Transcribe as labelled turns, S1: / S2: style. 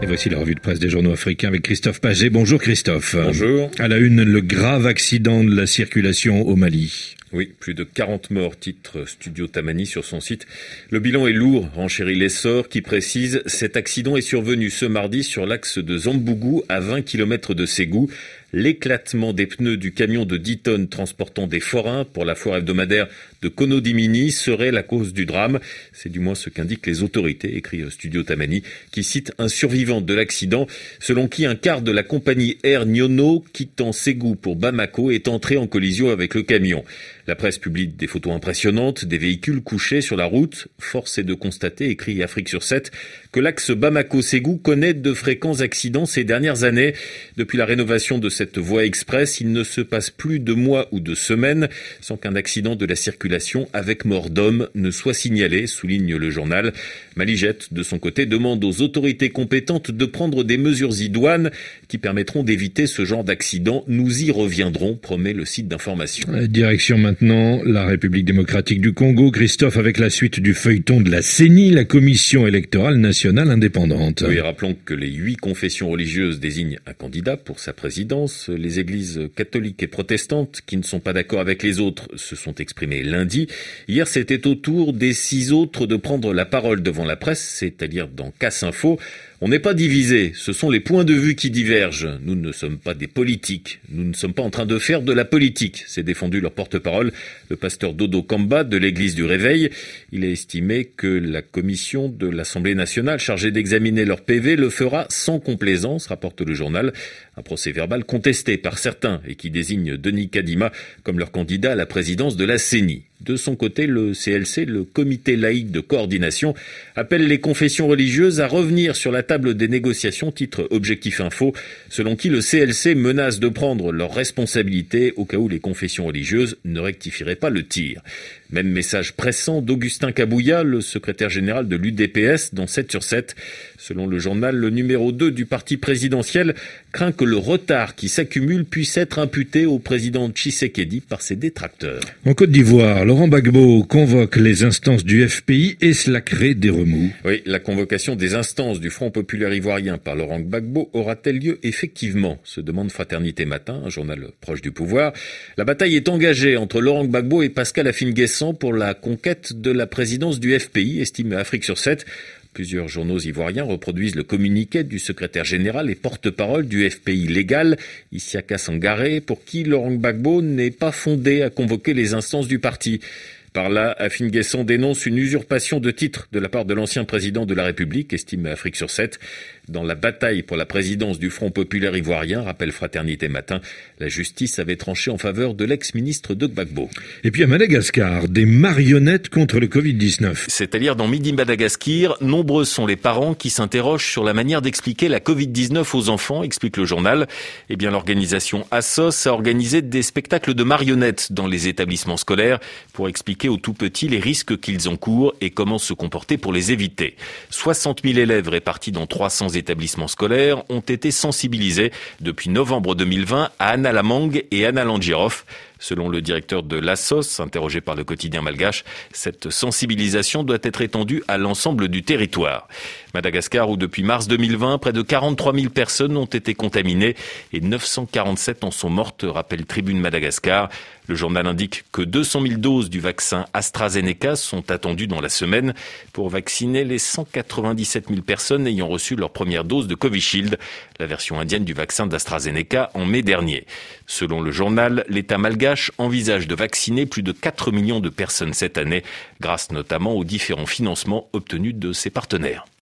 S1: Et voici la revue de presse des journaux africains avec Christophe Paget. Bonjour Christophe.
S2: Bonjour.
S1: À la une, le grave accident de la circulation au Mali.
S2: Oui, plus de 40 morts, titre Studio Tamani sur son site. Le bilan est lourd, renchérit l'essor, qui précise « Cet accident est survenu ce mardi sur l'axe de Zambougou, à 20 km de Ségou. L'éclatement des pneus du camion de 10 tonnes transportant des forains pour la foire hebdomadaire de Konodimini serait la cause du drame. C'est du moins ce qu'indiquent les autorités, écrit Studio Tamani, qui cite un survivant de l'accident, selon qui un quart de la compagnie Air Nyono, quittant Ségou pour Bamako, est entré en collision avec le camion. La presse publie des photos impressionnantes, des véhicules couchés sur la route. Force est de constater, écrit Afrique sur 7, que l'axe Bamako-Ségou connaît de fréquents accidents ces dernières années. Depuis la rénovation de cette voie express, il ne se passe plus de mois ou de semaines sans qu'un accident de la circulation avec mort d'homme ne soit signalé, souligne le journal. Malijet, de son côté, demande aux autorités compétentes de prendre des mesures idoines qui permettront d'éviter ce genre d'accident. Nous y reviendrons, promet le site d'information.
S1: Direction maintenant la République démocratique du Congo. Christophe, avec la suite du feuilleton de la CENI, la Commission électorale nationale indépendante.
S2: Oui, rappelons que les 8 confessions religieuses désignent un candidat pour sa présidence. Les églises catholiques et protestantes, qui ne sont pas d'accord avec les autres, se sont exprimées lundi. Hier, c'était au tour des 6 autres de prendre la parole devant la presse, c'est-à-dire dans Casse Info. On n'est pas divisé, ce sont les points de vue qui divergent. Nous ne sommes pas des politiques, nous ne sommes pas en train de faire de la politique, s'est défendu leur porte-parole, le pasteur Dodo Kamba de l'église du Réveil. Il a estimé que la commission de l'Assemblée nationale chargée d'examiner leur PV le fera sans complaisance, rapporte le journal. Un procès-verbal contesté par certains et qui désigne Denis Kadima comme leur candidat à la présidence de la CENI. De son côté, le CLC, le comité laïque de coordination, appelle les confessions religieuses à revenir sur la table des négociations, titre Objectif Info, selon qui le CLC menace de prendre leurs responsabilités au cas où les confessions religieuses ne rectifieraient pas le tir. Même message pressant d'Augustin Kabouya, le secrétaire général de l'UDPS, dans 7 sur 7. Selon le journal, le numéro 2 du parti présidentiel craint que le retard qui s'accumule puisse être imputé au président Tshisekedi par ses détracteurs.
S1: En Côte d'Ivoire, Laurent Gbagbo convoque les instances du FPI et cela crée des remous.
S2: Oui, la convocation des instances du Front populaire ivoirien par Laurent Gbagbo aura-t-elle lieu effectivement, se demande Fraternité Matin, un journal proche du pouvoir. La bataille est engagée entre Laurent Gbagbo et Pascal Afine-Guessant pour la conquête de la présidence du FPI, estime Afrique sur 7. Plusieurs journaux ivoiriens reproduisent le communiqué du secrétaire général et porte-parole du FPI légal, Isiaka Sangaré, pour qui Laurent Gbagbo n'est pas fondé à convoquer les instances du parti. Par là, Afine-Guessant dénonce une usurpation de titre de la part de l'ancien président de la République, estime Afrique sur 7. Dans la bataille pour la présidence du Front populaire ivoirien, rappelle Fraternité Matin, la justice avait tranché en faveur de l'ex-ministre de Gbagbo.
S1: Et puis à Madagascar, des marionnettes contre le Covid-19.
S3: C'est à dire dans Midi Madagascar, nombreux sont les parents qui s'interrogent sur la manière d'expliquer la Covid-19 aux enfants, explique le journal. Eh bien, l'organisation ASSOS a organisé des spectacles de marionnettes dans les établissements scolaires pour expliquer aux tout petits les risques qu'ils encourent et comment se comporter pour les éviter. 60 000 élèves répartis dans 300 établissements scolaires ont été sensibilisés depuis novembre 2020 à Anna Lamang et Anna Landjiroff. Selon le directeur de l'ASSOS, interrogé par le quotidien malgache, cette sensibilisation doit être étendue à l'ensemble du territoire. Madagascar, où depuis mars 2020, près de 43 000 personnes ont été contaminées et 947 en sont mortes, rappelle Tribune Madagascar. Le journal indique que 200 000 doses du vaccin AstraZeneca sont attendues dans la semaine pour vacciner les 197 000 personnes ayant reçu leur première dose de Covishield, la version indienne du vaccin d'AstraZeneca en mai dernier. Selon le journal, l'État malgache envisage de vacciner plus de 4 millions de personnes cette année, grâce notamment aux différents financements obtenus de ses partenaires.